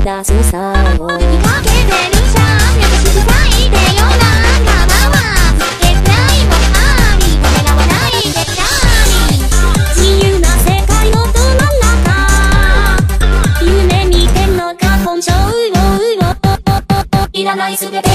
出すさを吹きかけてるじゃん優しく書いてよなんかまはつけないもんありためらわないでじゃあ自由な世界のど真ん中夢見てんのか根性いらないすべて